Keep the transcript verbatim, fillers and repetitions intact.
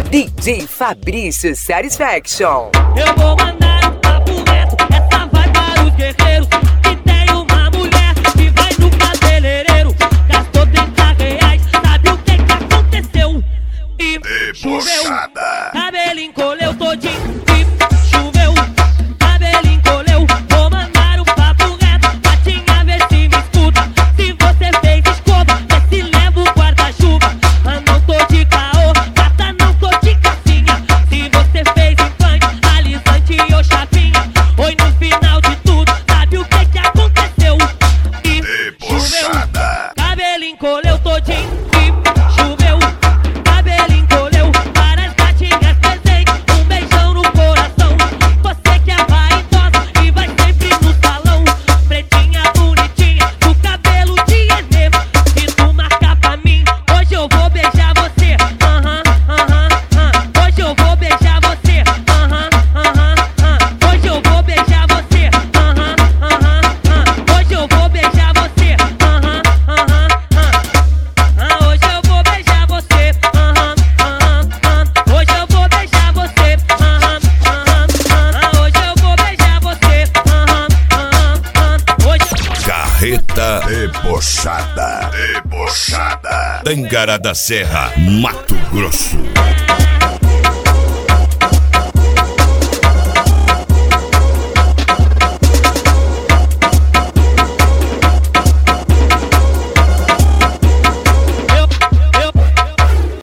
D J Fabrício Satisfaction. Eu vou mandar um papo reto, essa vai para os guerreiros. Que tem uma mulher que vai no cabeleireiro, gastou trinta reais, sabe o que que aconteceu? E choveu, cabelo encolheu todinho. E choveu, cabelo encolheu. Vou mandar um papo reto, gatinha, vê se me escuta. Se você fez escova, vê se leva o guarda-chuva. Mas não tô de caô, gata, não tô de cassinha. Se você fez implante, alisante ou chapinha, oi, no final de tudo, sabe o que que aconteceu? E choveu, cabelo encolheu todinho. E choveu, cabelo encolheu. Para as gatinhas presentes, um beijão no coração. Você que é vaidosa e vai sempre no salão, pretinha, bonitinha, do cabelo de enema. Se tu marcar pra mim, hoje eu vou beijar você. Aham, aham, aham. Hoje eu vou beijar você. Aham, aham, aham. Hoje eu vou beijar você. Aham, aham, aham. Hoje eu vou beijar você. Aham, aham, aham. Hoje eu vou beijar você. Aham, aham, aham. Hoje eu vou beijar você. Aham, aham, aham. Hoje eu vou beijar você. Aham, aham, aham. Hoje Carreta debochada, debochada. Tangará da Serra, Mato Grosso.